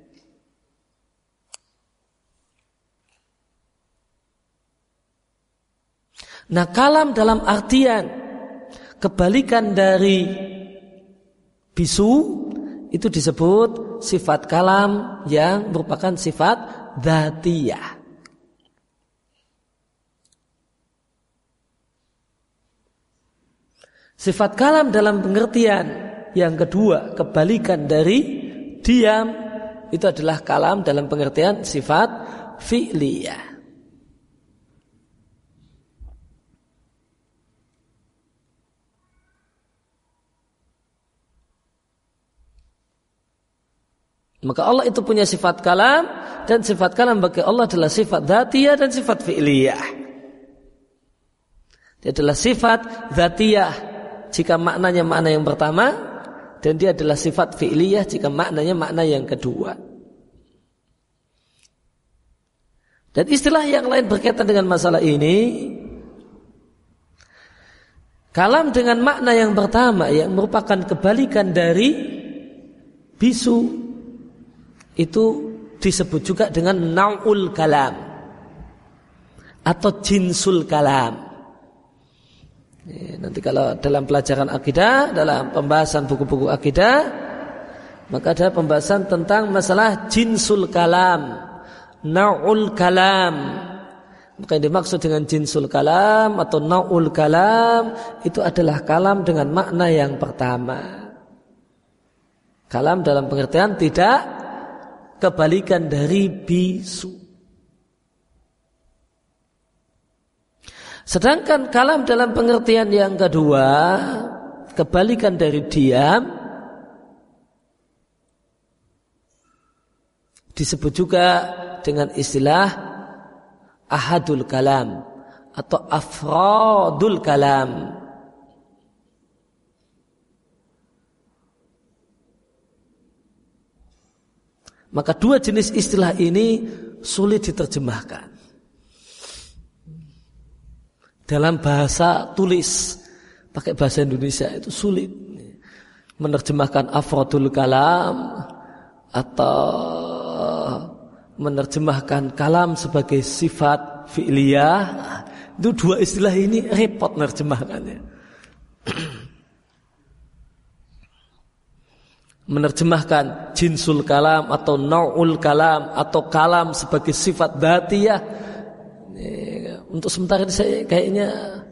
Nah, kalam dalam artian kebalikan dari bisu itu disebut sifat kalam yang merupakan sifat dzatiyah. Sifat kalam dalam pengertian yang kedua, kebalikan dari diam, itu adalah kalam dalam pengertian sifat fi'liyah. Maka Allah itu punya sifat kalam, dan sifat kalam bagi Allah adalah sifat dzatiyah dan sifat fi'liyah. Dia adalah sifat dzatiyah jika maknanya makna yang pertama, dan dia adalah sifat fi'liyah jika maknanya makna yang kedua. Dan istilah yang lain berkaitan dengan masalah ini, kalam dengan makna yang pertama yang merupakan kebalikan dari bisu, itu disebut juga dengan nau'ul kalam atau jinsul kalam. Nanti kalau dalam pelajaran akidah, dalam pembahasan buku-buku akidah, maka ada pembahasan tentang masalah jinsul kalam, nau'ul kalam. Maka yang dimaksud dengan jinsul kalam atau nau'ul kalam itu adalah kalam dengan makna yang pertama. Kalam dalam pengertian tidak kebalikan dari bisu. Sedangkan kalam dalam pengertian yang kedua, kebalikan dari diam, disebut juga dengan istilah ahadul kalam atau afradul kalam. Maka dua jenis istilah ini sulit diterjemahkan dalam bahasa tulis. Pakai bahasa Indonesia itu sulit menerjemahkan afradul kalam atau menerjemahkan kalam sebagai sifat fi'liyah. Itu dua istilah ini repot menerjemahkannya. Menerjemahkan jinsul kalam atau nau'ul kalam atau kalam sebagai sifat dzatiyah, untuk sementara ini saya kayaknya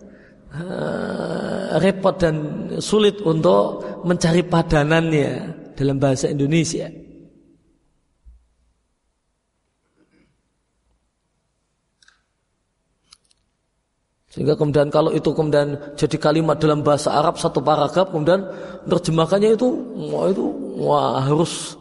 uh, repot dan sulit untuk mencari padanannya dalam bahasa Indonesia. Sehingga kemudian kalau itu kemudian jadi kalimat dalam bahasa Arab satu paragraf, kemudian terjemahkannya itu wah itu wah harus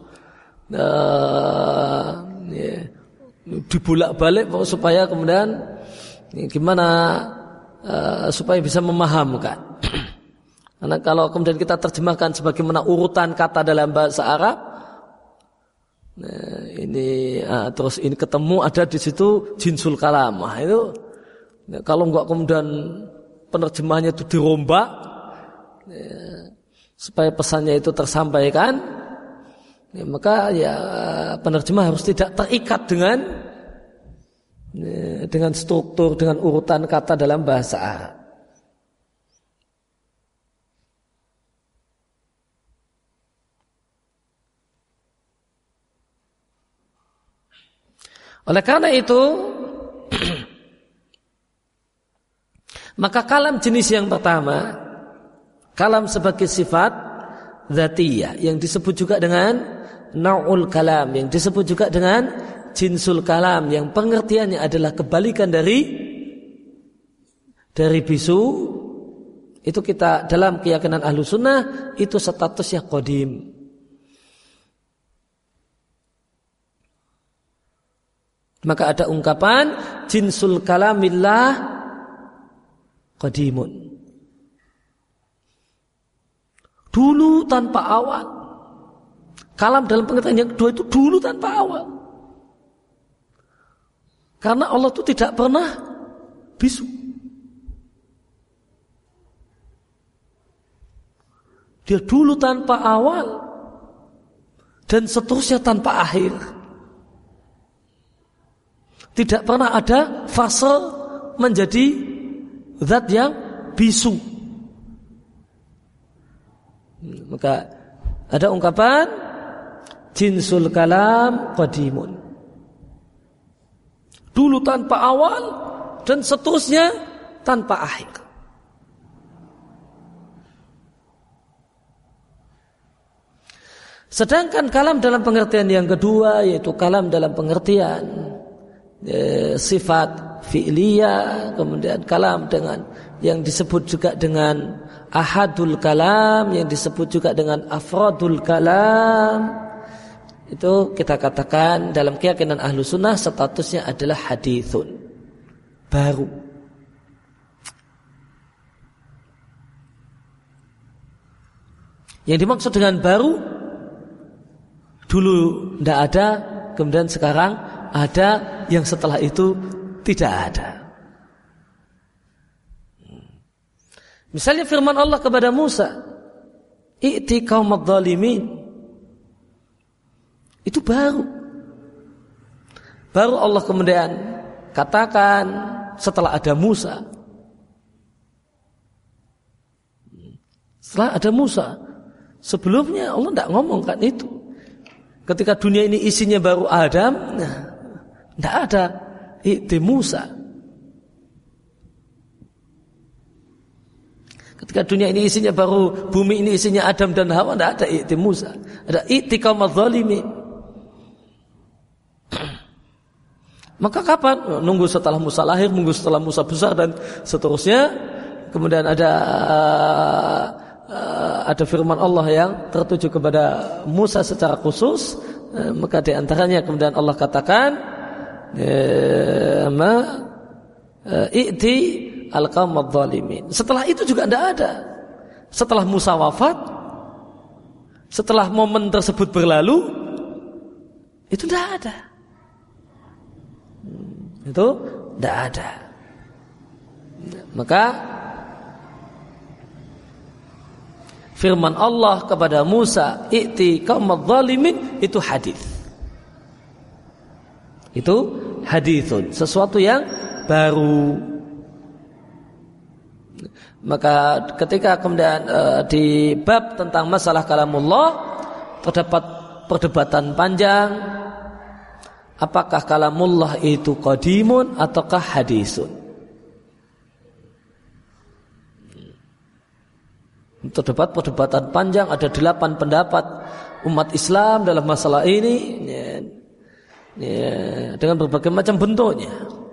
uh, ya, dibolak-balik supaya kemudian gimana uh, supaya bisa memahamkan. Karena kalau kemudian kita terjemahkan sebagaimana urutan kata dalam bahasa Arab, nah, ini uh, terus ini ketemu ada di situ jinsul kalam. Nah, itu nah, kalau enggak kemudian penerjemahannya itu dirombak ya, supaya pesannya itu tersampaikan, ya, maka ya penerjemah harus tidak terikat dengan dengan struktur, dengan urutan kata dalam bahasa Arab. Oleh karena itu, maka kalam jenis yang pertama, kalam sebagai sifat dzatiyah, yang disebut juga dengan nau'ul kalam, yang disebut juga dengan jinsul kalam, yang pengertiannya adalah kebalikan dari dari bisu. Itu kita dalam keyakinan ahlu sunnah itu statusnya qadim. Maka ada ungkapan jinsul kalamillah qadimun, dulu tanpa awal. Kalam dalam pengertian yang kedua itu dulu tanpa awal, karena Allah itu tidak pernah bisu. Dia dulu tanpa awal dan seterusnya tanpa akhir. Tidak pernah ada fase menjadi zat yang bisu. Maka ada ungkapan jinsul kalam qadimun, dulu tanpa awal dan seterusnya tanpa akhir. Sedangkan kalam dalam pengertian yang kedua, yaitu kalam dalam pengertian E, sifat fi'liyah, kemudian kalam dengan yang disebut juga dengan ahadul kalam, yang disebut juga dengan afradul kalam, itu kita katakan dalam keyakinan ahlu sunnah statusnya adalah hadithun, baru. Yang dimaksud dengan baru, dulu tidak ada, kemudian sekarang ada, yang setelah itu tidak ada. Misalnya firman Allah kepada Musa, "I'ti qaumad dzalimin." Itu baru. Baru Allah kemudian katakan setelah ada Musa. Setelah ada Musa. Sebelumnya Allah tidak ngomongkan itu. Ketika dunia ini isinya baru Adam, nah, tidak ada i'ti Musa. Ketika dunia ini isinya baru, bumi ini isinya Adam dan Hawa, tidak ada i'ti Musa. Ada i'ti qaumaz zalimin. Maka kapan? Nunggu setelah Musa lahir, nunggu setelah Musa besar dan seterusnya. Kemudian ada ada firman Allah yang tertuju kepada Musa secara khusus. Maka di antaranya kemudian Allah katakan, ma i'ti al-qaumad dzalimin. Setelah itu juga tidak ada. Setelah Musa wafat, setelah momen tersebut berlalu, itu tidak ada. Itu tidak ada. Maka firman Allah kepada Musa, i'ti qaumad dzalimin, itu hadis. Itu hadithun, sesuatu yang baru. Maka ketika kemudian e, di bab tentang masalah kalamullah terdapat perdebatan panjang, apakah kalamullah itu qadimun ataukah hadisun. Terdapat perdebatan panjang, ada delapan pendapat umat Islam dalam masalah ini. Ya, ya, dengan berbagai macam bentuknya.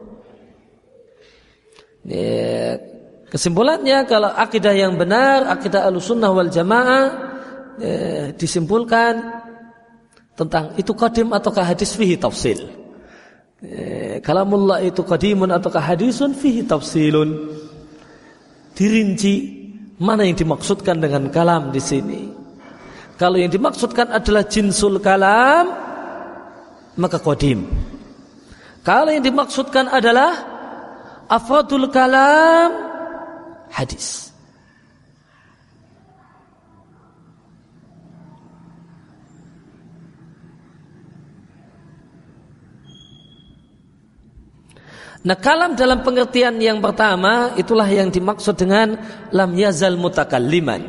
Ya, kesimpulannya kalau akidah yang benar, akidah Ahlussunnah wal Jamaah, ya, disimpulkan tentang itu qadim ataukah hadis, fihi tafsil. Ya, kalamullah itu qadimun ataukah hadisun, fihi tafsilun. Dirinci mana yang dimaksudkan dengan kalam di sini. Kalau yang dimaksudkan adalah jinsul kalam, maka qadim. Kalau yang dimaksudkan adalah afradul kalam, hadis. Nah, kalam dalam pengertian yang pertama itulah yang dimaksud dengan lam yazal mutakalliman.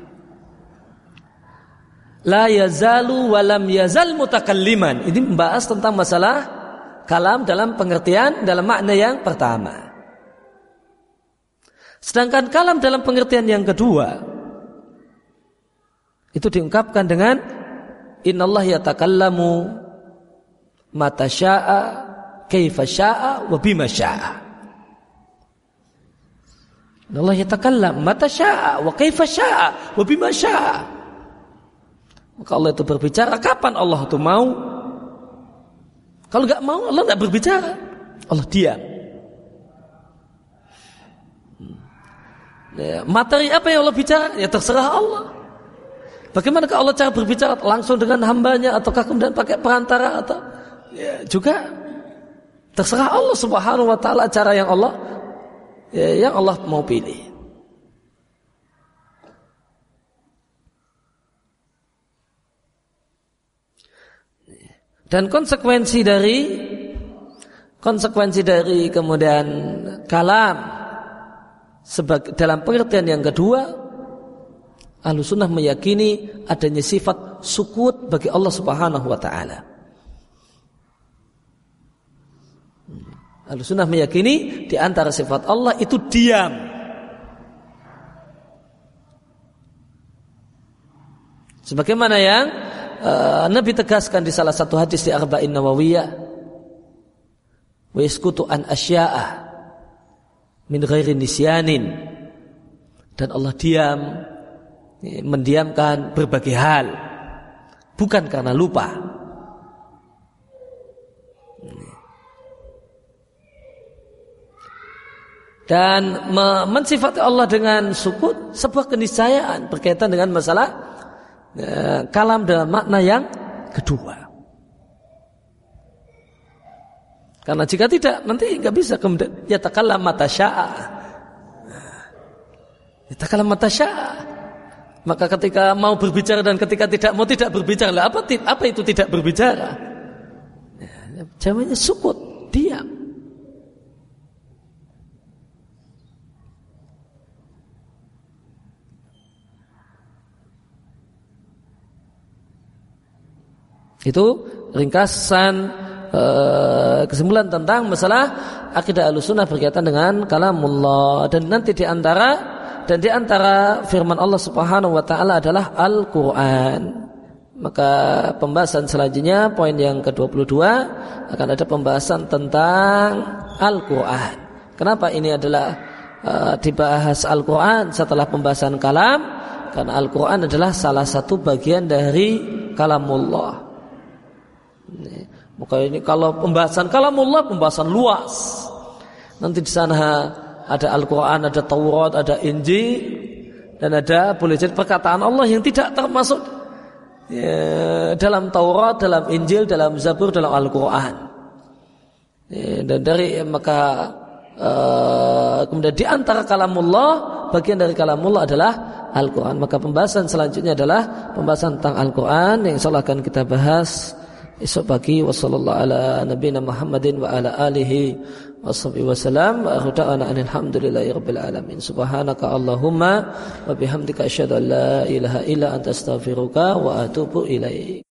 La yazalu wa lam yazal mutakalliman. Ini membahas tentang masalah kalam dalam pengertian dalam makna yang pertama. Sedangkan kalam dalam pengertian yang kedua itu diungkapkan dengan innallaha yatakallamu mata syaa kaifa syaa wa bima syaa. Innallaha yatakallam mata syaa wa kaifa syaa wa bima syaa. Maka Allah itu berbicara kapan Allah itu mau. Kalau enggak mau Allah enggak berbicara. Allah diam. Ya, materi apa yang Allah bicara? Ya terserah Allah. Bagaimana kalau Allah cara berbicara langsung dengan hambanya ataukah kemudian pakai perantara atau ya, juga terserah Allah Subhanahu wa taala cara yang Allah ya, yang Allah mau pilih. Dan konsekuensi dari konsekuensi dari kemudian kalam sebagai dalam pengertian yang kedua, Ahlussunnah meyakini adanya sifat sukut bagi Allah Subhanahu wa taala. Ahlussunnah meyakini di antara sifat Allah itu diam. Sebagaimana yang uh, Nabi tegaskan di salah satu hadis di Arba'in Nawawiyah, wa yaskutu an asya'a min ghairi nisyanin, dan Allah diam, mendiamkan berbagai hal bukan karena lupa. Dan mensifati Allah dengan sukut sebuah keniscayaan berkaitan dengan masalah eh, kalam dalam makna yang kedua. Karena jika tidak nanti nggak bisa kemudian yatakallam mata syaa. Yatakallam mata syaa. Maka ketika mau berbicara dan ketika tidak mau tidak berbicara, lah apa apa itu tidak berbicara? Ya, jawabannya sukut, diam. Itu ringkasan kesimpulan tentang masalah akidah Ahlussunnah berkaitan dengan kalamullah. Dan nanti di antara dan di antara firman Allah Subhanahu wa taala adalah Al-Qur'an. Maka pembahasan selanjutnya poin yang ke dua puluh dua akan ada pembahasan tentang Al-Qur'an. Kenapa ini adalah uh, dibahas Al-Qur'an setelah pembahasan kalam? Karena Al-Qur'an adalah salah satu bagian dari kalamullah. Ini. Maka ini kalau pembahasan kalamullah pembahasan luas. Nanti di sana ada Al-Qur'an, ada Taurat, ada Injil, dan ada boleh jadi perkataan Allah yang tidak termasuk ya, dalam Taurat, dalam Injil, dalam Zabur, dalam Al-Qur'an. Ya, dan dari maka uh, kemudian di antara kalamullah, bagian dari kalamullah adalah Al-Qur'an. Maka pembahasan selanjutnya adalah pembahasan tentang Al-Qur'an yang insyaallah akan kita bahas esok pagi. Wassallallahu ala nabiyina Muhammadin wa ala alihi washabihi wasallam wa akhiru alhamdulillahi rabbil alamin. Subhanaka Allahumma wa bihamdika asyhadu an la ilaha illa anta astaghfiruka wa atubu ilaik.